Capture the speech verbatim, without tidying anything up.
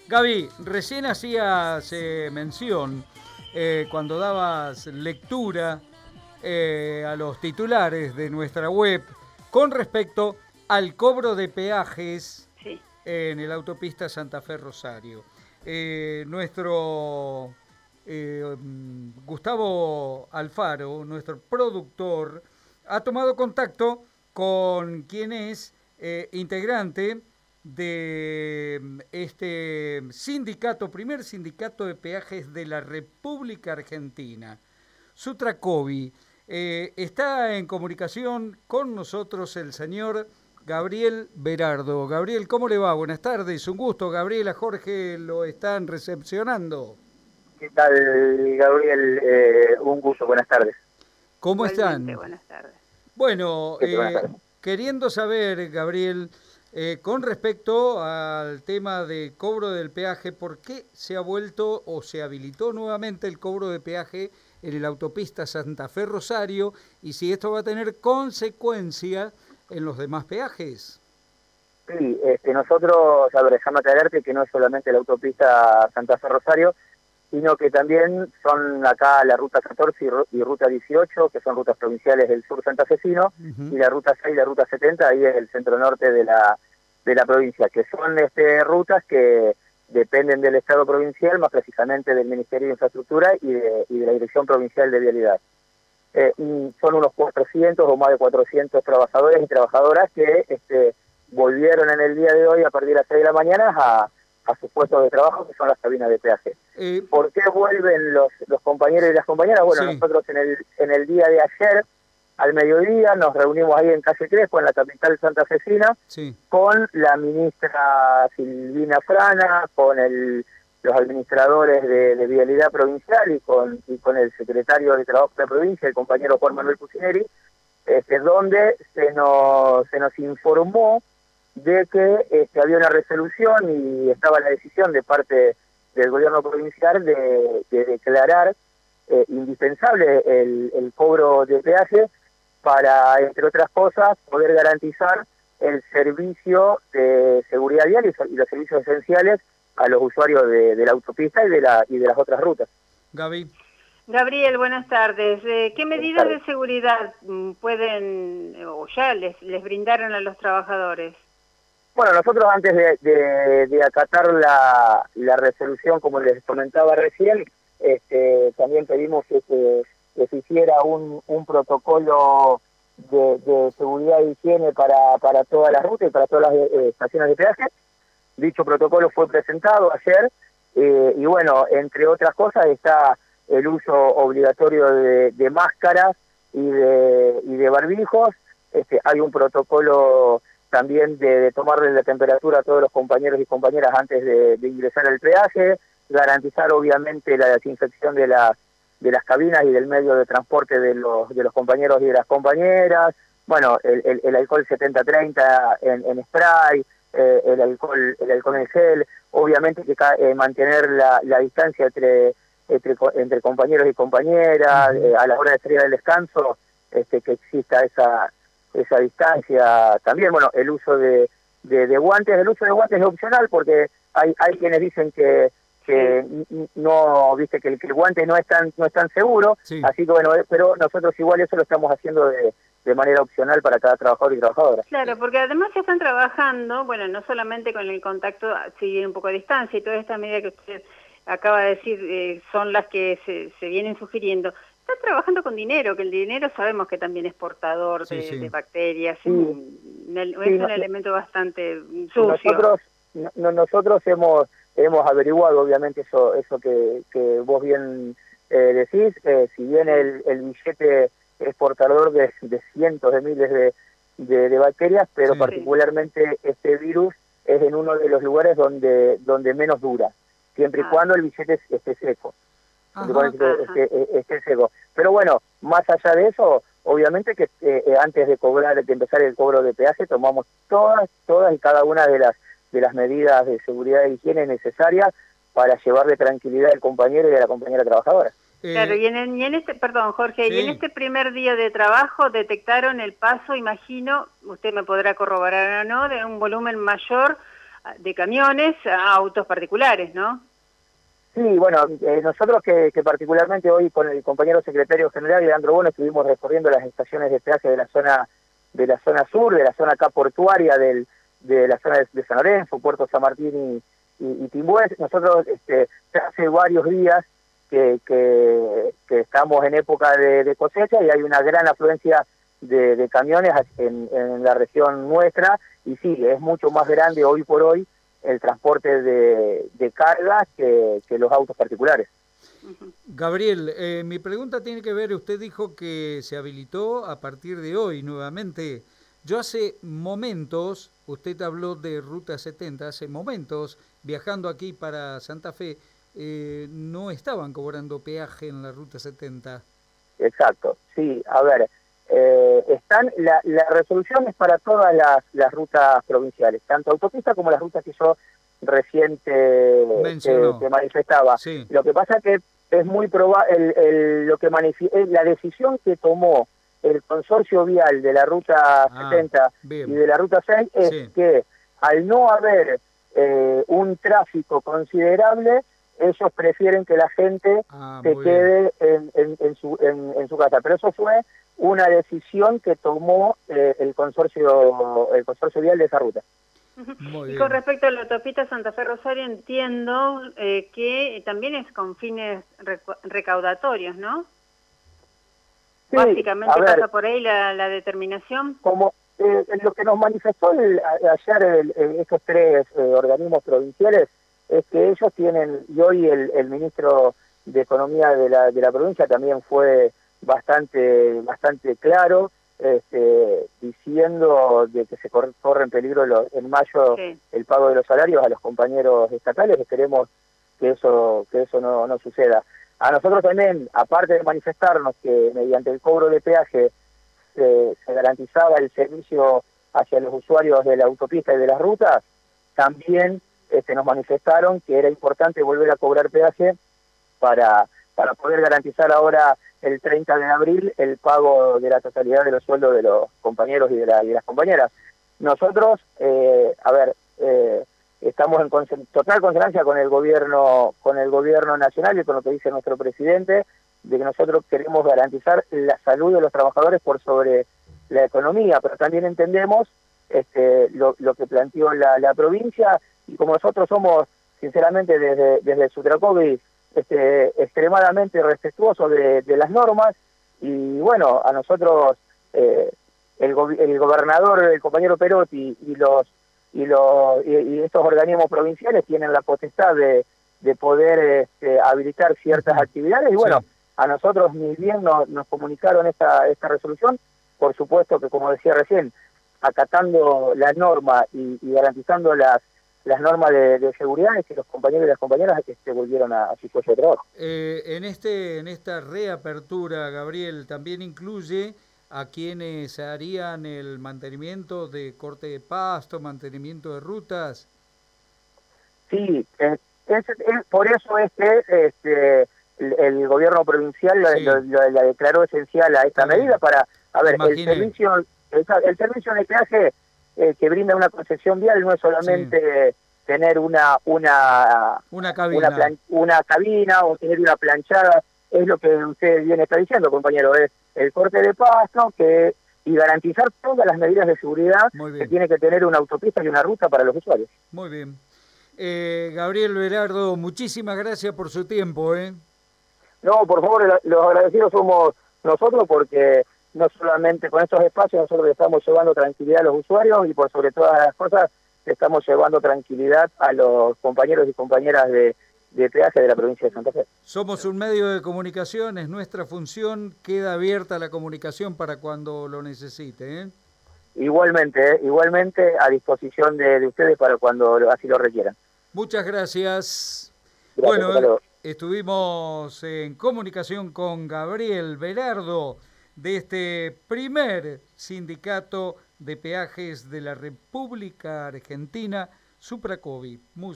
Gaby, recién hacías eh, mención, eh, cuando dabas lectura eh, a los titulares de nuestra web con respecto al cobro de peajes Sí. en el autopista Santa Fe Rosario. Eh, nuestro eh, Gustavo Alfaro, nuestro productor, ha tomado contacto con quien es eh, integrante de este sindicato, primer sindicato de peajes de la República Argentina, Sutracovi. Eh, está en comunicación con nosotros el señor Gabriel Berardo. Gabriel, ¿cómo le va? Buenas tardes, un gusto. Gabriela, Jorge lo están recepcionando. ¿Qué tal, Gabriel? Eh, un gusto, buenas tardes. ¿Cómo Igualmente, están? buenas tardes. Bueno, ¿Qué tal? Buenas eh, tardes. queriendo saber, Gabriel, eh, con respecto al tema de cobro del peaje, ¿por qué se ha vuelto o se habilitó nuevamente el cobro de peaje en la autopista Santa Fe Rosario y si esto va a tener consecuencia en los demás peajes? Sí, este, nosotros, a ver, déjame aclararte que no es solamente la autopista Santa Fe Rosario, sino que también son acá la ruta catorce y, ru- y ruta dieciocho, que son rutas provinciales del sur santafesino, Uh-huh. y la ruta seis y la ruta setenta, ahí es el centro norte de la, de la provincia, que son este, rutas que dependen del Estado provincial, más precisamente del Ministerio de Infraestructura y de, y de la Dirección Provincial de Vialidad. Eh, y son unos cuatrocientos o más de cuatrocientos trabajadores y trabajadoras que este, volvieron en el día de hoy a partir de las seis de la mañana a, a sus puestos de trabajo, que son las cabinas de peaje. Eh, ¿Por qué vuelven los, los compañeros y las compañeras? Bueno, sí. nosotros en el, en el día de ayer, al mediodía, nos reunimos ahí en Calle Crespo, en la capital santafesina, Sí. con la ministra Silvina Frana, con el los administradores de, de Vialidad Provincial y con, y con el secretario de Trabajo de la provincia, el compañero Juan Manuel Pucineri, este, donde se nos, se nos informó de que este, había una resolución y estaba la decisión de parte del gobierno provincial de, de declarar eh, indispensable el, el cobro de peaje para, entre otras cosas, poder garantizar el servicio de seguridad vial y, y los servicios esenciales a los usuarios de, de la autopista y de, la, y de las otras rutas. Gaby. Gabriel, buenas tardes. Eh, ¿Qué Buenas medidas tardes. de seguridad mm, pueden o ya les, les brindaron a los trabajadores? Bueno, nosotros antes de, de, de acatar la, la resolución, como les comentaba recién, este, también pedimos que se, que se hiciera un, un protocolo de, de seguridad e higiene para, para todas las rutas y para todas las eh, estaciones de peaje. Dicho protocolo fue presentado ayer eh, y bueno, entre otras cosas está el uso obligatorio de, de máscaras y de, y de barbijos. Este, hay un protocolo también de, de tomarle la temperatura a todos los compañeros y compañeras antes de, de ingresar al peaje, garantizar obviamente la desinfección de las de las cabinas y del medio de transporte de los de los compañeros y de las compañeras. Bueno, el, el, el alcohol setenta treinta en, en spray, eh, el alcohol el alcohol en gel, obviamente que eh, mantener la, la distancia entre, entre entre compañeros y compañeras. Uh-huh. eh, a la hora de salir al descanso, este, que exista esa esa distancia. También, bueno, el uso de, de, de guantes, el uso de guantes es opcional porque hay hay quienes dicen que que sí. no, viste, que el, que el guante no es tan no es tan seguro, Sí. así que bueno, pero nosotros igual eso lo estamos haciendo de, de manera opcional para cada trabajador y trabajadora. Claro, porque además ya están trabajando, bueno, no solamente con el contacto, si un poco de distancia y toda esta medida que usted acaba de decir eh, son las que se, se vienen sugiriendo. Están trabajando con dinero, que el dinero sabemos que también es portador Sí, de, sí. de bacterias, Sí. es un, es Sí, un no, elemento bastante sucio. Nosotros no, nosotros hemos hemos averiguado obviamente eso eso que, que vos bien eh, decís, eh, si bien el, el billete es portador de, de cientos de miles de, de, de bacterias, pero Sí. particularmente este virus es en uno de los lugares donde donde menos dura, siempre y Ah. cuando el billete esté seco. Ajá. Esté, esté, esté seco. Pero bueno, más allá de eso, obviamente que eh, antes de cobrar, de empezar el cobro de peaje, tomamos todas, todas y cada una de las de las medidas de seguridad e higiene necesarias para llevarle tranquilidad al compañero y a la compañera trabajadora. Eh, Claro, y en, el- y en este, perdón Jorge, sí. y en este primer día de trabajo detectaron el paso, imagino, usted me podrá corroborar o no, de un volumen mayor de camiones a autos particulares, ¿no? Sí, bueno, eh, nosotros que, que particularmente hoy con el compañero secretario general Leandro Bono estuvimos recorriendo las estaciones de peaje de la zona de la zona sur, de la zona acá portuaria del, de la zona de, de San Lorenzo, Puerto San Martín y, y, y Timbués. Nosotros este, hace varios días que, que, que estamos en época de, de cosecha y hay una gran afluencia de, de camiones en, en la región nuestra, y sí, es mucho más grande hoy por hoy el transporte de, de cargas que, que los autos particulares. Gabriel, eh, mi pregunta tiene que ver, usted dijo que se habilitó a partir de hoy nuevamente. Yo hace momentos, usted habló de Ruta setenta, hace momentos, viajando aquí para Santa Fe, eh, no estaban cobrando peaje en la Ruta setenta. Exacto, sí, a ver, eh, están la, la resolución es para todas las, las rutas provinciales, tanto autopista como las rutas que yo recién te, te, te manifestaba. Sí. Lo que pasa que es muy probable, el, el, lo que manifi la decisión que tomó el consorcio vial de la Ruta ah, setenta bien. y de la Ruta seis es sí. que al no haber eh, un tráfico considerable, ellos prefieren que la gente ah, se quede en, en, en, su, en, en su casa. Pero eso fue una decisión que tomó eh, el consorcio el consorcio vial de esa ruta. Muy y bien. Con respecto a la autopista Santa Fe Rosario, entiendo eh, que también es con fines recaudatorios, ¿no? Sí, Básicamente pasa ver, por ahí la, la determinación. Como eh, lo que nos manifestó el, ayer el, el, estos tres eh, organismos provinciales es que ellos tienen, y hoy el, el ministro de Economía de la, de la provincia también fue bastante bastante claro, este, diciendo de que se corre, corre en peligro lo, en mayo sí. el pago de los salarios a los compañeros estatales. Esperemos que eso que eso no, no suceda. A nosotros también, aparte de manifestarnos que mediante el cobro de peaje se, se garantizaba el servicio hacia los usuarios de la autopista y de las rutas, también este, nos manifestaron que era importante volver a cobrar peaje para, para poder garantizar ahora el treinta de abril el pago de la totalidad de los sueldos de los compañeros y de, la, y de las compañeras. Nosotros, eh, a ver, eh, estamos en consen total consonancia con el gobierno con el gobierno nacional y con lo que dice nuestro presidente, de que nosotros queremos garantizar la salud de los trabajadores por sobre la economía, pero también entendemos este, lo, lo que planteó la, la provincia, y como nosotros somos, sinceramente, desde, desde Sutracovi, este, extremadamente respetuosos de, de las normas, y bueno, a nosotros eh, el, go el gobernador, el compañero Perotti y los y los y, y estos organismos provinciales tienen la potestad de, de poder este, habilitar ciertas actividades, y bueno, sí. a nosotros ni bien nos, nos comunicaron esta, esta resolución, por supuesto que, como decía recién, acatando la norma y, y garantizando las las normas de, de seguridad, es que los compañeros y las compañeras que se volvieron a, a su puesto de trabajo. Eh, en este en esta reapertura, Gabriel, también incluye a quienes harían el mantenimiento de corte de pasto, mantenimiento de rutas. Sí, eh, es, es, por eso es que este, el, el gobierno provincial sí. la, la, la declaró esencial a esta sí. medida para, a ver, el servicio, el, el servicio de peaje eh, que brinda una concesión vial no es solamente sí. tener una una una cabina. Una, plan, una cabina o tener una planchada, es lo que usted bien está diciendo, compañero, es el corte de pasto que y garantizar todas las medidas de seguridad que tiene que tener una autopista y una ruta para los usuarios. Muy bien. Eh, Gabriel Berardo, muchísimas gracias por su tiempo. ¿eh? No, por favor, los agradecidos somos nosotros, porque no solamente con estos espacios nosotros estamos llevando tranquilidad a los usuarios, y por sobre todas las cosas estamos llevando tranquilidad a los compañeros y compañeras de, de peaje de la provincia de Santa Fe. Somos un medio de comunicación, es nuestra función, queda abierta la comunicación para cuando lo necesite. ¿eh? Igualmente, ¿eh? igualmente a disposición de, de ustedes para cuando así lo requieran. Muchas gracias. Gracias, bueno, estuvimos en comunicación con Gabriel Berardo de este primer sindicato de peajes de la República Argentina, Supracovi.